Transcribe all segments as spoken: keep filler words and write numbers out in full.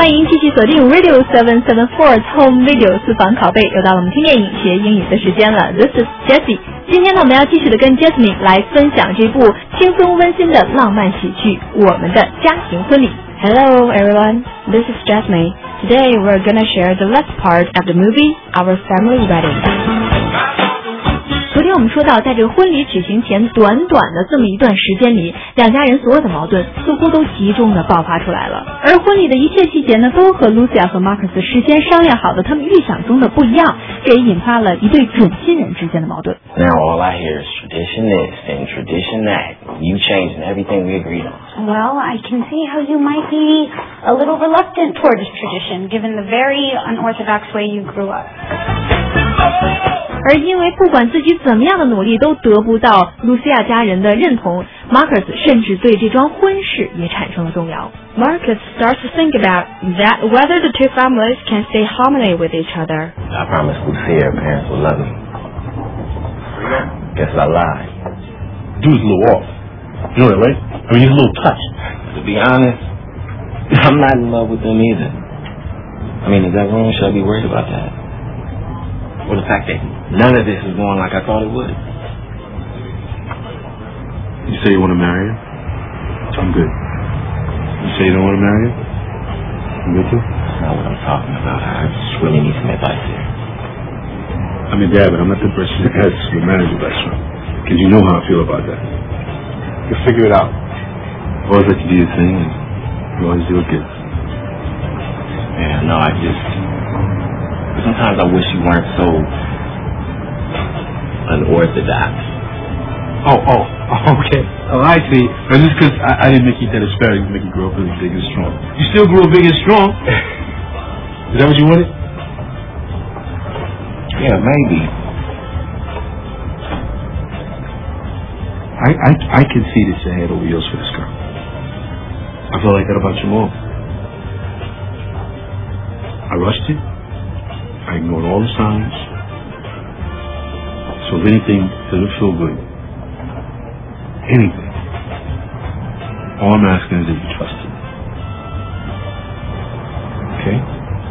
欢迎继续锁定 Radio seven seven four Home Video 私房拷贝，又到了我们听电影学英语的时间了。 This is Jessie。 今天呢，我们要继续的跟 Jasmine 来分享这部轻松温馨的浪漫喜剧《我们的家庭婚礼》。 Hello everyone, this is Jasmine. Today we're gonna share the last part of the movie, Our Family Wedding. 昨天我们说到，在这个婚礼举行前短短的这么一段时间里，两家人所有的矛盾似乎都集中的爆发出来了。而婚礼的一切细节呢，都和 Lucia 和 Marcus 事先商量好的他们预想中的不一样，这也引发了一对准新人之间的矛盾。 Now all I hear is tradition this and tradition that. You changing everything we agreed on. Well, I can see how you might be a little reluctant towards tradition, given the very unorthodox way you grew up. 而因为不管自己怎么样的努力都得不到露西亚家人的认同， Marcus 甚至对这桩婚事也产生了动摇。 Marcus starts to think about that whether the two families can stay harmony with each other. I promised Lucia her parents would love me. Guess I lied. Dude's a little off. You know that, right? I mean, he's a little touched. To be honest, I'm not in love with them either. I mean, is that wrong? Should I be worried about that? Or the fact that none of this is going like I thought it would? You say you want to marry her? I'm good. You say you don't want to marry her? I'm good too? That's not what I'm talking about. I just really need some advice here. I mean, Dad, but I'm not the person that has the marriage advice from. Because you know how I feel about that. You'll figure it out. Always let you do your thing, and you always do it good. Yeah, no, I just... Sometimes I wish you weren't so... unorthodox. Oh, oh, okay. Oh, I see. But just because I, I didn't make you that asparagus to make you grow up really big and strong. You still grew up big and strong. Is that what you wanted? Yeah, maybe. I, I, I can see that you're head over heels for this girl. I feel like that about your mom. I rushed it. I ignored all the signs. So if anything doesn't feel good, anything, all I'm asking is that you trust it. Okay?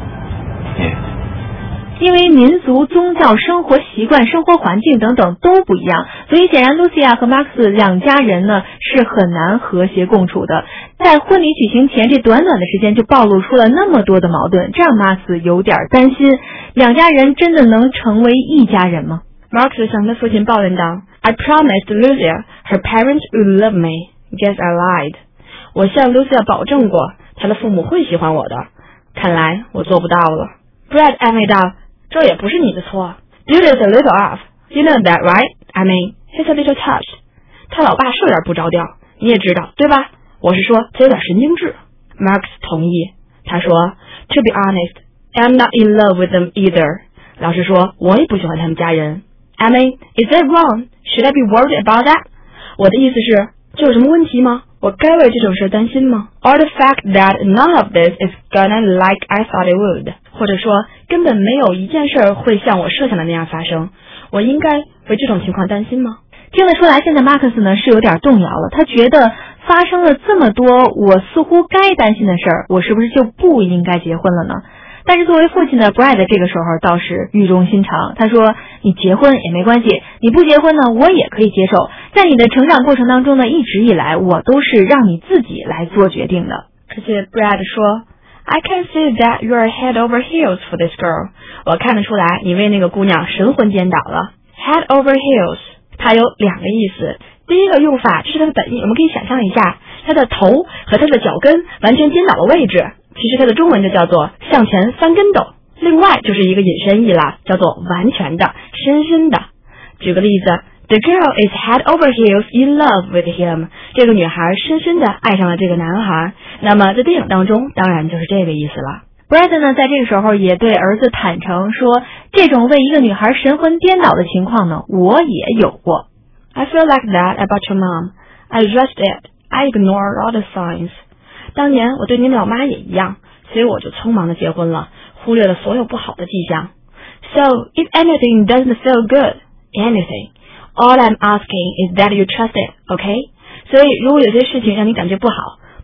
Yeah. 因为民族、宗教、生活习惯、生活环境等等都不一样，所以显然 Lucia 和 Marcus 两家人呢是很难和谐共处的。在婚礼举行前这短短的时间就暴露出了那么多的矛盾，这让 Marcus 有点担心，两家人真的能成为一家人吗？ Marcus 向他父亲抱怨道 I promised Lucia her parents would love me. Guess I lied. 我向 Lucia 保证过她的父母会喜欢我的，看来我做不到了。 Brad 安慰道，这也不是你的错。 Dude is a little off. You know that, right? I mean, he's a little touched. 他老爸是有点不着调，你也知道，对吧？我是说他有点神经质。 Marcus 同意，他说 To be honest, I'm not in love with them either. 老实说，我也不喜欢他们家人。I mean, is that wrong? Should I be worried about that? 我的意思是，这有什么问题吗？我该为这种事担心吗？ Or the fact that none of this is gonna like I thought it would. 或者说，根本没有一件事会像我设想的那样发生。我应该为这种情况担心吗？ 听得出来，现在 Marcus 呢是有点动摇了。他觉得发生了这么多我似乎该担心的事儿，我是不是就不应该结婚了呢？但是作为父亲的 Brad 这个时候倒是语重心长，他说你结婚也没关系，你不结婚呢我也可以接受，在你的成长过程当中呢，一直以来我都是让你自己来做决定的。 而且 Brad 说 I can see that you're head over heels for this girl. 我看得出来你为那个姑娘神魂颠倒了。 Head over heels 它有两个意思，第一个用法这是它的本意，我们可以想象一下，它的头和它的脚跟完全颠倒了位置，其实它的中文就叫做向前翻跟斗。另外就是一个引申义了，叫做完全的、深深的。举个例子， The girl is head over heels in love with him. 这个女孩深深的爱上了这个男孩。那么在电影当中当然就是这个意思了。 Brad 呢在这个时候也对儿子坦诚说，这种为一个女孩神魂颠倒的情况呢我也有过。 I feel like that about your mom. I rushed it. I ignored all the signs. 当年我对你老妈也一样，所以我就匆忙的结婚了，忽略了所有不好的迹象。 So, if anything doesn't feel good, anything, all I'm asking is that you trust it, okay? 所以如果有些事情让你感觉不好，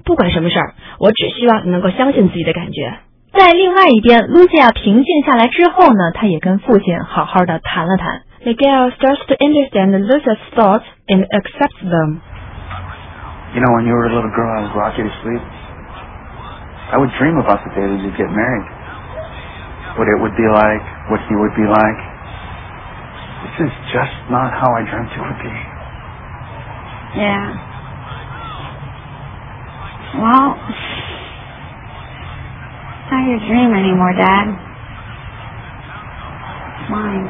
不管什么事儿，我只希望你能够相信自己的感觉。 在另外一边 Lucia 平静下来之后呢，她也跟父亲好好的谈了谈。 Miguel starts to understand Lucia's thoughts and accepts them. You know, when you were a little girl, I would rock you to sleep. I would dream about the day that you'd get married. What it would be like, what he would be like. This is just not how I dreamt it would be. Yeah. Well, it's not your dream anymore, Dad. It's mine.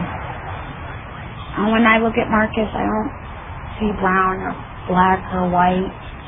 And when I look at Marcus, I don't see brown or black or white.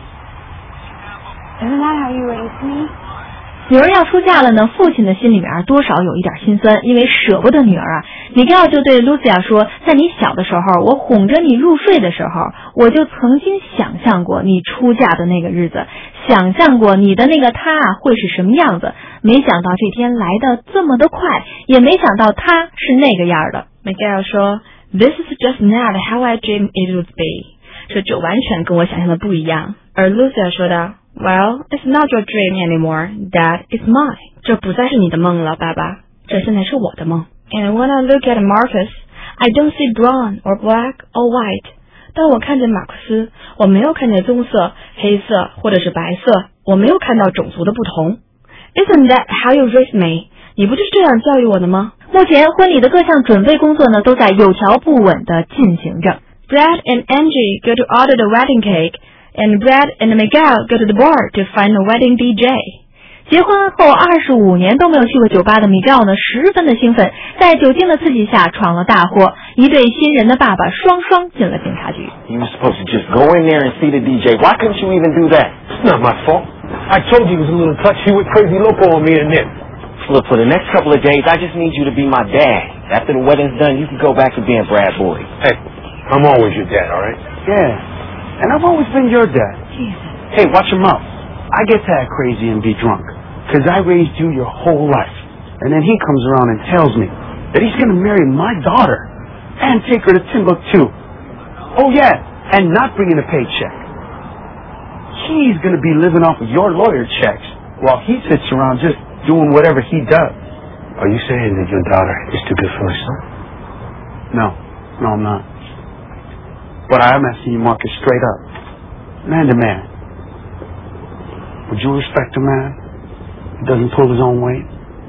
Isn't that how you raised me? 女儿要出嫁了呢，父亲的心里面多少有一点心酸，因为舍不得女儿啊。Miguel就对 Lucia 说，在你小的时候，我哄着你入睡的时候，我就曾经想象过你出嫁的那个日子，想象过你的那个他啊会是什么样子，没想到这天来的这么的快，也没想到他是那个样的。 Miguel 说 This is just not how I dreamed it would be. 这就完全跟我想象的不一样。而 Lucia 说道Well, it's not your dream anymore, Dad, it's mine. 这不再是你的梦了，爸爸，这现在是我的梦。And when I look at Marcus, I don't see brown or black or white. 当我看见马克思，我没有看见棕色、黑色或者是白色，我没有看到种族的不同。Isn't that how you raised me? 你不就是这样教育我的吗？ 目前婚礼的各项准备工作呢，都在有条不紊地进行着。 Brad and Angie go to order the wedding cake.And Brad and Miguel go to the bar to find a wedding D J. 结婚后二十五年都没有去过酒吧的 Miguel 呢，十分的兴奋，在酒精的刺激下闯了大祸。一对新人的爸爸双双进了警察局。 You were supposed to just go in there and see the D J. Why couldn't you even do that? It's not my fault. I told you he was a little touchy. He went crazy loco on me and then. Look, for the next couple of days, I just need you to be my dad. After the wedding's done, you can go back to being Brad Boyd. Hey, I'm always your dad, all right? Yeah. And I've always been your dad. Jesus. Hey, watch your mouth. I get to act crazy and be drunk, because I raised you your whole life. And then he comes around and tells me that he's going to marry my daughter and take her to Timbuktu. Oh, yeah, and not bring in a paycheck. He's going to be living off of your lawyer checks while he sits around just doing whatever he does. Are you saying that your daughter is too good for her son? No, no, I'm not. But I am asking you, Marcus, straight up. Man to man. Would you respect a man who doesn't pull his own weight?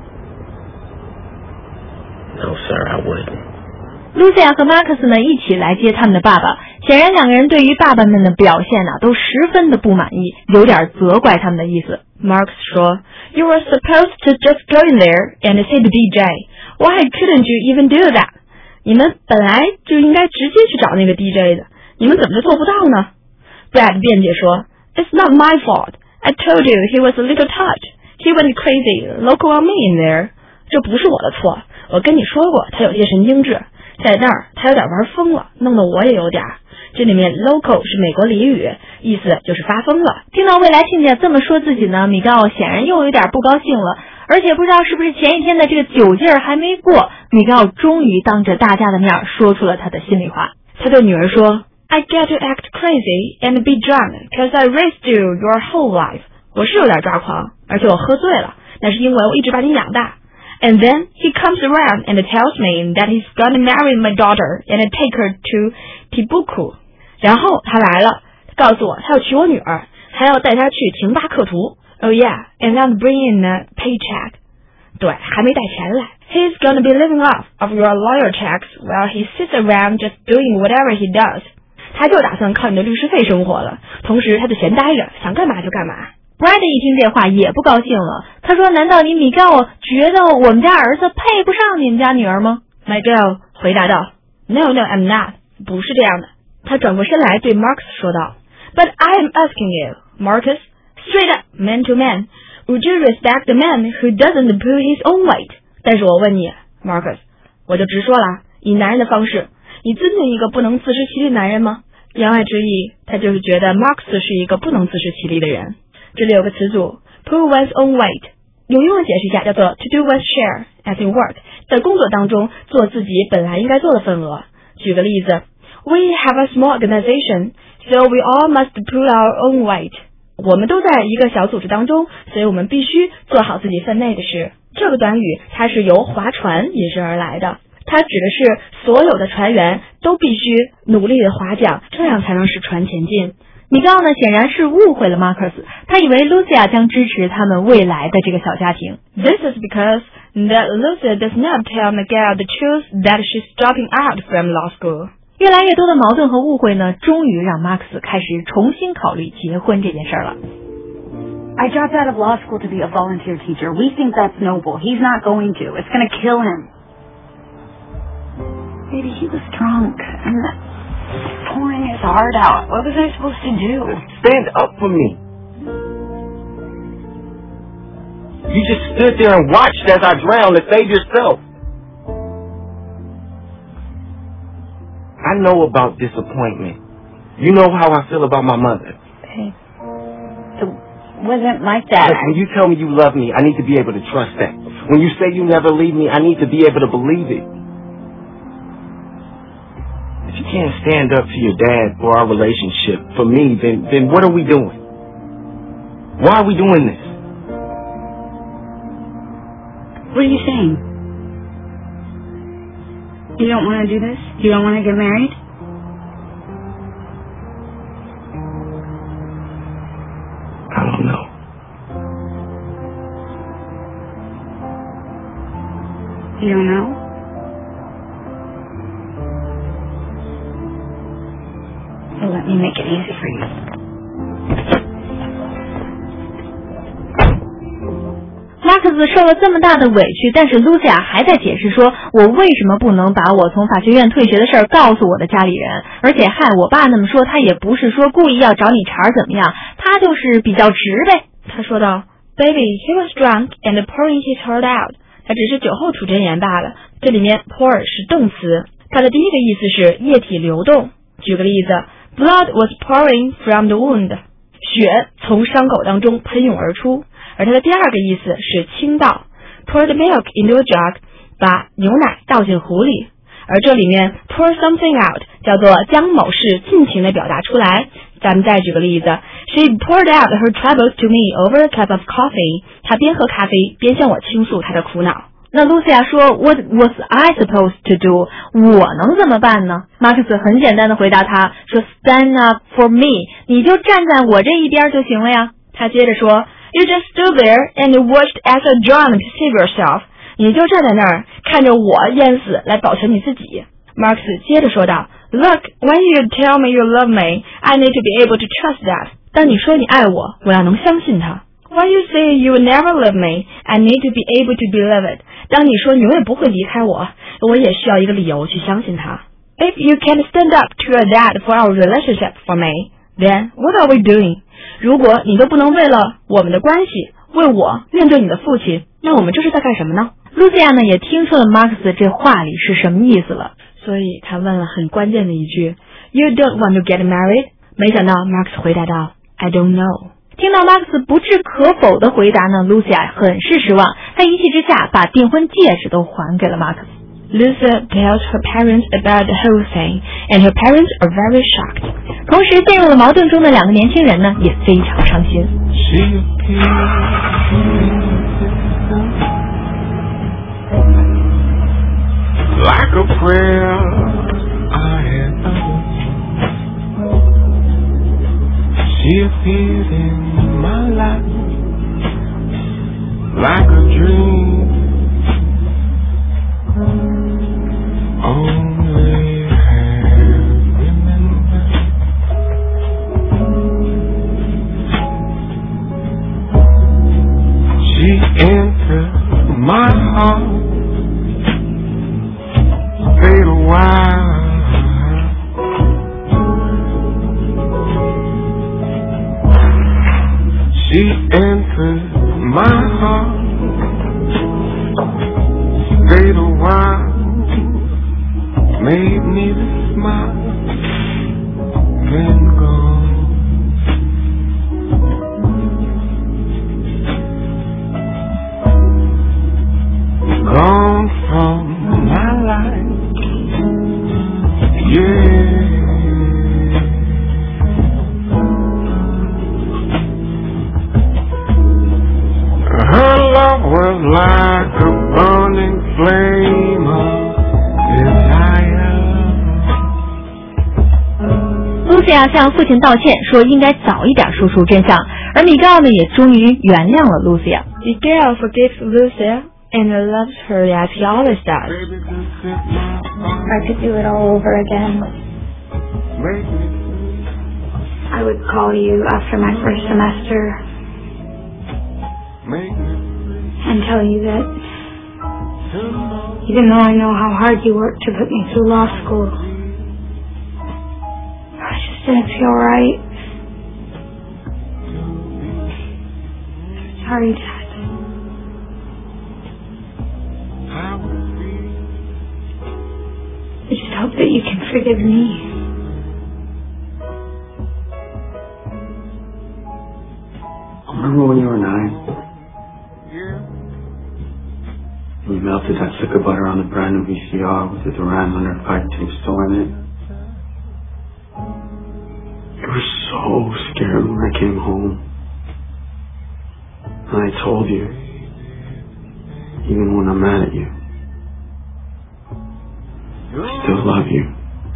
No, sir, I wouldn't. Lucia 和 Marcus 呢一起来接他们的爸爸，显然两个人对于爸爸们的表现呢、啊、都十分的不满意，有点责怪他们的意思。 Marcus 说 You were supposed to just go in there and see the D J. Why couldn't you even do that? 你们本来就应该直接去找那个 D J 的，你们怎么就做不到呢？ Brad 辩解说 It's not my fault. I told you he was a little touched. He went crazy, loco on me in there. 这不是我的错，我跟你说过他有些神经质，在那儿他有点玩疯了，弄得我也有点。这里面 loco 是美国俚语，意思就是发疯了。 听到未来亲家这么说自己呢，米高显然又有点不高兴了，而且不知道是不是前一天的这个酒劲儿还没过，米高终于当着大家的面说出了他的心里话。 他对女儿说 I get to act crazy and be drunk because I raised you your whole life. 我是有点抓狂，而且我喝醉了，那是因为我一直把你养大。And then he comes around and tells me that he's gonna marry my daughter and take her to Timbuktu. 然后他来了，告诉我他要娶我女儿，还要带她去廷巴克图。Oh yeah, and not bring in a paycheck. 对，还没带钱来。He's gonna be living off of your lawyer checks while he sits around just doing whatever he does. 他就打算靠你的律师费生活了，同时他就闲待着，想干嘛就干嘛。 Brad 一听这话也不高兴了，他说难道你米高觉得我们家儿子配不上你们家女儿吗？ Miguel 回答道 No, no, I'm not. 不是这样的。他转过身来对 Marcus 说道 But I am asking you, Marcus, straight up, man to man, would you respect the man who doesn't pull his own weight? 但是我问你 Marcus, 我就直说了，以男人的方式，你尊敬一个不能自食其力的男人吗？言外之意，他就是觉得 Marcus 是一个不能自食其力的人。这里有个词组 pull one's own weight， 用英文解释一下叫做 to do one's share as in work， 在工作当中做自己本来应该做的份额。举个例子 We have a small organization, so we all must pull our own weight. 我们都在一个小组织当中，所以我们必须做好自己分内的事。这个短语它是由划船引申而来的，它指的是所有的船员都必须努力的划桨，这样才能使船前进。 米高呢显然是误会了马克思，他以为 Lucia 将支持他们未来的这个小家庭。 This is because that Lucia does not tell Miguel the truth that she's dropping out from law school. 越来越多的矛盾和误会呢，终于让马克思开始重新考虑结婚这件事了。 I dropped out of law school to be a volunteer teacher. We think that's noble. He's not going to. It's going to kill him. Maybe he was drunk and pouring his heart out. What was I supposed to do? Stand up for me. You just stood there and watched as I drowned to save yourself. I know about disappointment. You know how I feel about my mother. Babe, it wasn't like that. Look, when you tell me you love me, I need to be able to trust that. When you say you never leave me, I need to be able to believe it. If you can't stand up to your dad for our relationship, for me, then, then what are we doing? Why are we doing this? What are you saying? You don't want to do this? You don't want to get married? I don't know. You don't know? Well, let me make it easy for you. 马克思受了这么大的委屈，但是露西亚还在解释说，我为什么不能把我从法学院退学的事儿告诉我的家里人？而且害我爸那么说，他也不是说故意要找你茬儿怎么样，他就是比较直呗。 他说道 ，Baby, he was drunk and pouring his heart out. 他只是酒后吐真言罢了。这里面 pour 是动词，它的第一个意思是液体流动。举个例子 ，Blood was pouring from the wound. 血从伤口当中喷涌而出。而它的第二个意思是倾倒 ，pour the milk into a jug， 把牛奶倒进壶里。而这里面 pour something out 叫做将某事尽情地表达出来。咱们再举个例子 ，She poured out her troubles to me over a cup of coffee。她边喝咖啡边向我倾诉她的苦恼。 那露西亚说 What was I supposed to do？ 我能怎么办呢？马克思很简单的回答他说 Stand up for me， 你就站在我这一边就行了呀。 他接着说You just stood there and watched as I drowned to save yourself. 你就站在那儿，看着我淹死来保全你自己。马克思接着说道 Look, when you tell me you love me, I need to be able to trust that. 当你说你爱我，我要能相信他。When you say you will never love me, I need to be able to believe it. 当你说你永远不会离开我，我也需要一个理由去相信他。If you can't stand up to your dad for our relationship for me, then what are we doing?如果你都不能为了我们的关系为我面对你的父亲，那我们这是在干什么呢？ 露西亚呢也听出了马克思这话里是什么意思了， 所以他问了很关键的一句 You don't want to get married？ 没想到马克思回答道 I don't know。 听到马克思不置可否的回答呢，露西亚很是失望，她一气之下把订婚戒指都还给了马克思。 Lucia tells her parents about the whole thing, and her parents are very shocked. 同时，陷入了矛盾中的两个年轻人呢，也非常伤心。 Like a prayer I had uttered, she appeared in my life like a dream. Only have remembered she entered my heart, stayed a while. She entered my heart, stayed a while. Made me smile, then gone. Gone from my life, yeah. like a burning flame of desire. Lucia 向父亲道歉，说应该早一点说出真相，而米高呢也终于原谅了 Lucia。 Miguel forgives Lucia and loves her as he always does. I could do it all over again. I would call you after my first semester and tell you that even though I know how hard you worked to put me through law school, I just didn't feel right. Sorry, Dad. I just hope that you can forgive me. Remember when you were nine? We melted that stick of butter on the brand new V C R with the Duran one hundred five tape still in it. You were so scared when I came home. And I told you, even when I'm mad at you, I still love you.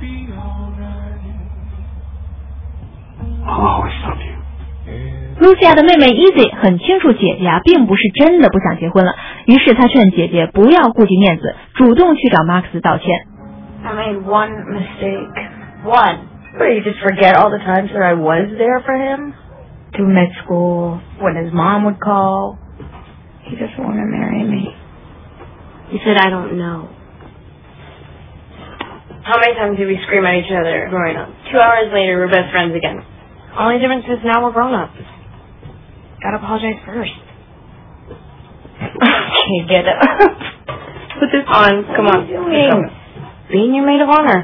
I'll always love you. Lucia 的妹妹 Easy 很清楚姐姐啊并不是真的不想结婚了，于是她劝姐姐不要顾及面子，主动去找 Marcus 道歉。 I made one mistake. One. What, you just forget all the times that I was there for him? To med school, when his mom would call. He doesn't want to marry me. He said I don't know. How many times did we scream at each other growing up? Two hours later, we're best friends again. Only difference is now we're grown-ups. Gotta apologize first. Okay, get up. Put this on. Come on. What are you doing? Being your maid of honor.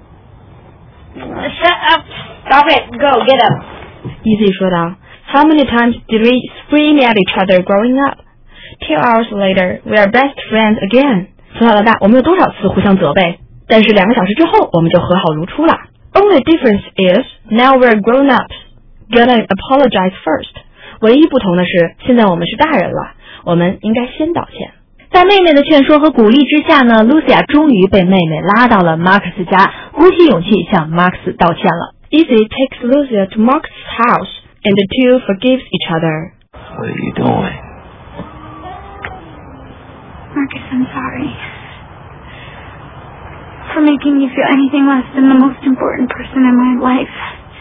Shut up. Stop it. Go, get up. Easy 说道 How many times did we scream at each other growing up? Two hours later, we are best friends again. 从小到大，我们有多少次互相责备？但是两个小时之后，我们就和好如初了。Only difference is now we're grown ups. Gotta apologize first. 唯一不同的是，现在我们是大人了，我们应该先道歉。 在妹妹的劝说和鼓励之下呢 ，Lucia 终于被妹妹拉到了 Marcus 家，鼓起勇气向 Marcus 道歉了。 Easy takes Lucia to Marcus' house, and the two forgives each other. What are you doing? Marcus, I'm sorry for making you feel anything less than the most important person in my life.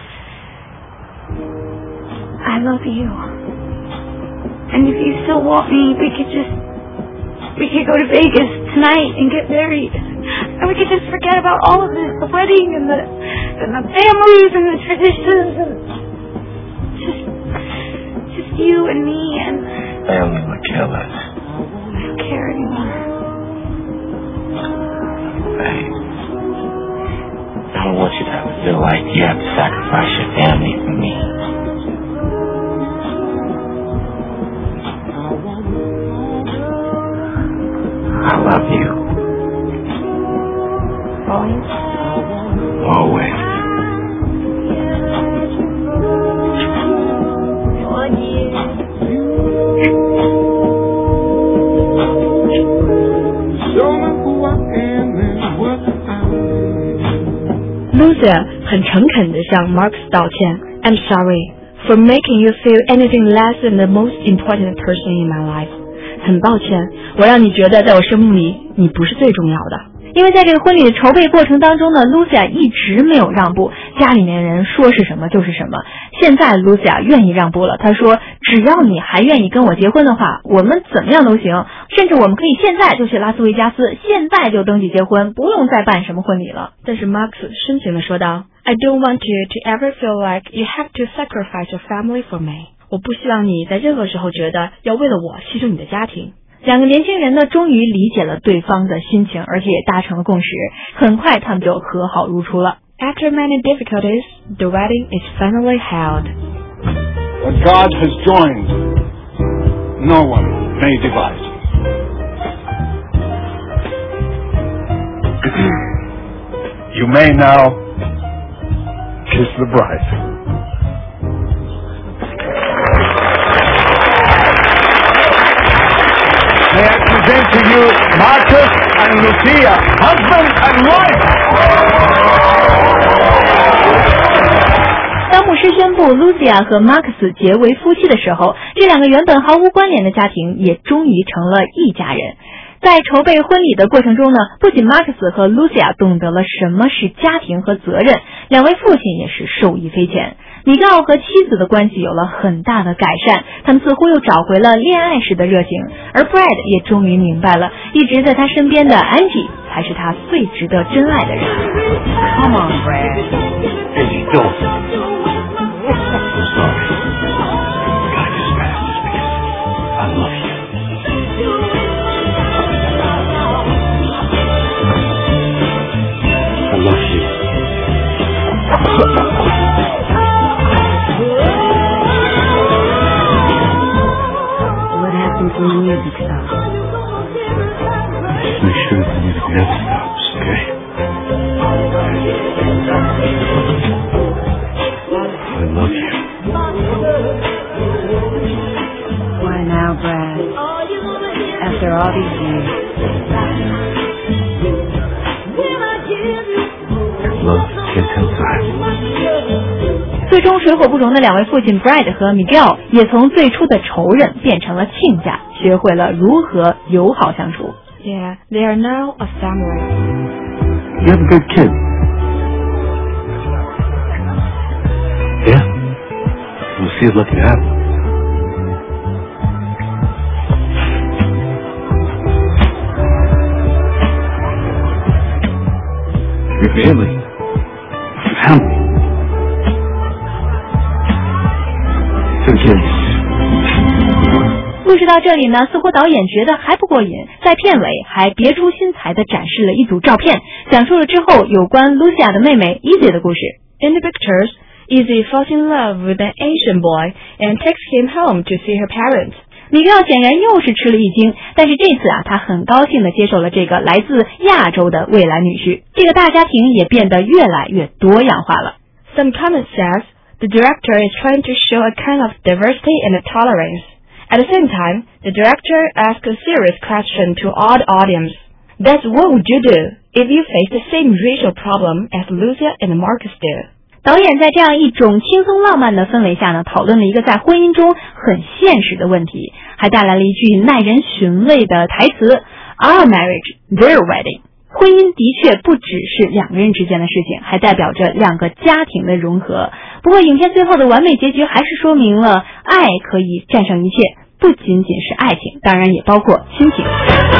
I love you. And if you still want me, we could just, we could go to Vegas tonight and get married. And we could just forget about all of this, the wedding and the, and the families and the traditions and just, just you and me and... Family would kill us. I don't care anymore. Hey, I don't want you to ever feel like you have to sacrifice your family for me. I love you. Always? Always. Lucia 很诚恳地向 Marcus 道歉 I'm sorry for making you feel anything less than the most important person in my life. 很抱歉，我让你觉得在我生命里你不是最重要的。 因为在这个婚礼的筹备过程当中呢 Lucia 一直没有让步，家里面人说是什么就是什么。现在 Lucia 愿意让步了，她说只要你还愿意跟我结婚的话，我们怎么样都行，甚至我们可以现在就去拉斯维加斯，现在就登记结婚，不用再办什么婚礼了。 但是 Marcus 深情地说道 I don't want you to ever feel like you have to sacrifice your family for me. 我不希望你在任何时候觉得要为了我牺牲你的家庭。 两个年轻人呢，终于理解了对方的心情，而且也达成了共识。很快，他们就和好如初了。 After many difficulties, the wedding is finally held. What God has joined, no one may divide. You may now kiss the bride. Marcus and Lucia, husband and wife. 当牧师宣布 Lucia 和 Marcus 结为夫妻的时候，这两个原本毫无关联的家庭也终于成了一家人。在筹备婚礼的过程中呢，不仅 Marcus 和 Lucia 懂得了什么是家庭和责任，两位父亲也是受益匪浅。米高奥和妻子的关系有了很大的改善，他们似乎又找回了恋爱时的热情，而 Brad 也终于明白了，一直在他身边的 Angie 才是他最值得真爱的人。 Come on, Brad. Angie, don't. I'm sorry. God, this fast just because I love you. I love you. What happened when the music stopped? Just make sure that the music never stops, okay? I love you. Why now, Brad? After all these years. Love can't tell time. 最终水火不容的两位父亲 Brad 和 Miguel 也从最初的仇人变成了亲家，学会了如何友好相处。 Yeah, they are now a family. You have a good kid. Yeah. Lucia's lucky to have him. Your family. Family. Good kids. 故事到这里呢，似乎导演觉得还不过瘾，在片尾还别出心裁地展示了一组照片，讲述了之后有关 Lucia 的妹妹 Izzy 的故事。 In the pictures, Izzy falls in love with an Asian boy and takes him home to see her parents. 米高显然又是吃了一惊，但是这次啊，他很高兴地接受了这个来自亚洲的未来女婿，这个大家庭也变得越来越多样化了。 Some comments says the director is trying to show a kind of diversity and tolerance. At the same time, the director asked a serious question to all the audience. That's what would you do if you face the same racial problem as Lucia and Marcus do? 导演在这样一种轻松浪漫的氛围下呢，讨论了一个在婚姻中很现实的问题，还带来了一句耐人寻味的台词 Our marriage, their wedding。 婚姻的确不只是两个人之间的事情，还代表着两个家庭的融合。不过影片最后的完美结局还是说明了爱可以战胜一切，不仅仅是爱情，当然也包括亲情。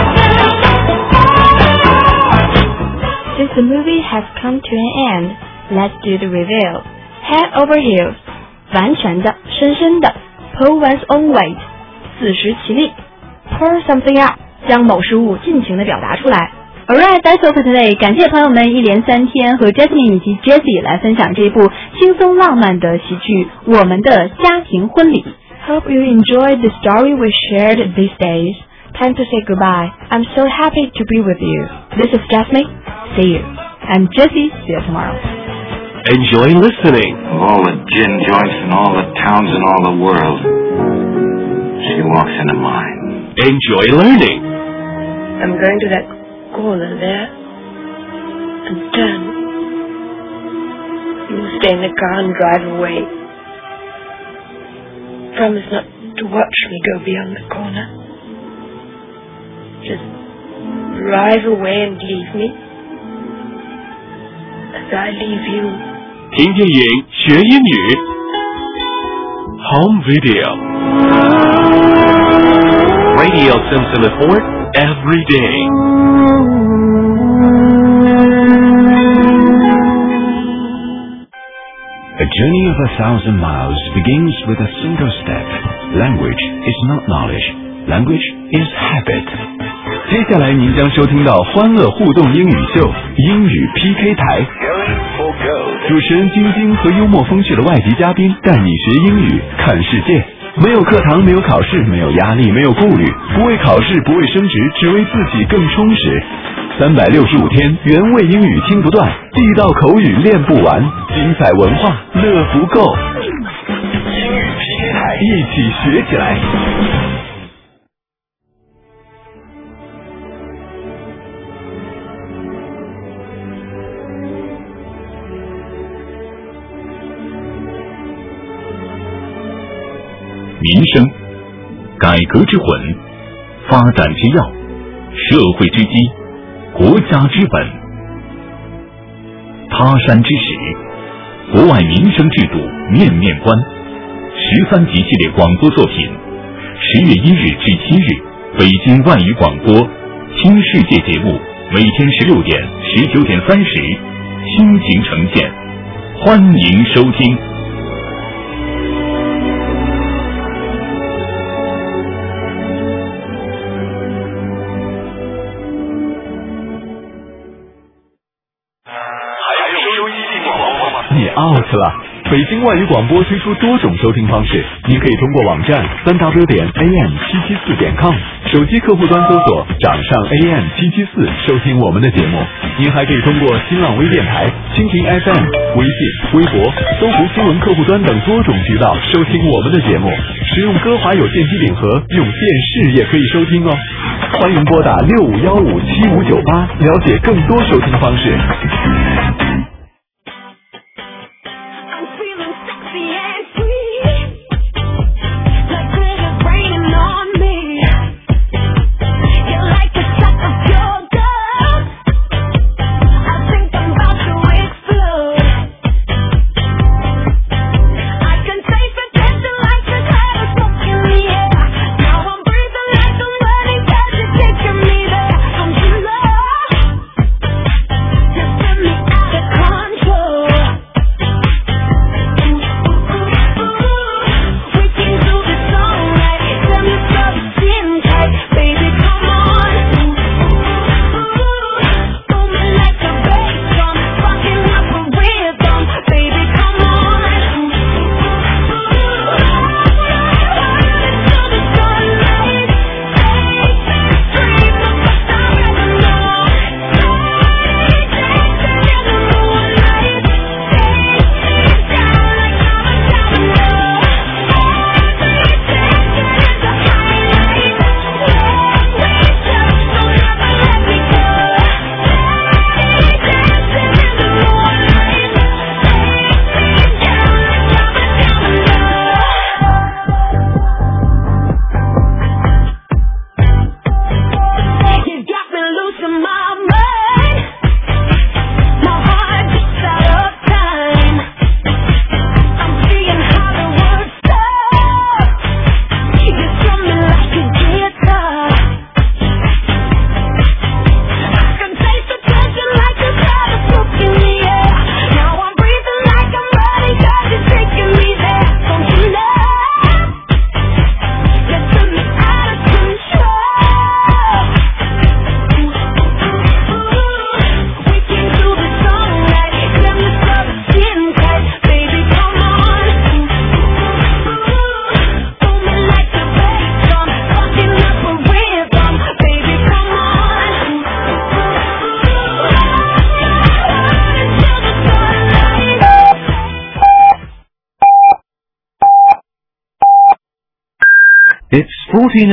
Since the movie has come to an end, let's do the reveal. Head over heels. 完全的，深深的。Pull one's own weight. 自食其力。Pour something out. 将某事物尽情地表达出来。 Alright, that's all for today. 感谢朋友们一连三天和 Jasmine 以及 Jessie 来分享这部轻松浪漫的喜剧《我们的家庭婚礼》。 Hope you enjoyed the story we shared these days. Time to say goodbye. I'm so happy to be with you. This is Jasmine. See you. I'm Jessie. See you tomorrow. Enjoy listening. All the gin joints in all the towns in all the world. She walks into mine. Enjoy learning. I'm going to that corner there and turn. You will stay in the car and drive away. Promise not to watch me go beyond the corner. Just drive away and leave me as I leave you. 听电影学英语 Home Video Radio Simpson Ford every day. A journey of a thousand miles begins with a single step. Language is not knowledge. Language is habit. 接下来您将收听到欢乐互动英语秀英语 P K 台，主持人晶晶和幽默风趣的外籍嘉宾带你学英语看世界。没有课堂，没有考试，没有压力，没有顾虑，不为考试，不为升职，只为自己更充实。三百六十五天，原味英语听不断，地道口语练不完，精彩文化乐不够。英语 P K 台，一起学起来。 民生、改革之魂、发展之要、社会之基、国家之本。他山之石，国外民生制度面面观。十三集系列广播作品，十月一日至七日，北京外语广播听世界节目，每天十六点、十九点三十，倾情呈现，欢迎收听。 你 out 了！北京外语广播推出多种收听方式，您可以通过网站 三 w 点 a m 七七四 点 com， 手机客户端搜索掌上 A M 七七四收听我们的节目。您还可以通过新浪微电台、蜻蜓 F M、微信、微博、搜狐新闻客户端等多种渠道收听我们的节目。使用歌华有线机顶盒，用电视也可以收听哦。欢迎拨打六五幺五七五九八，了解更多收听方式。 It's fourteen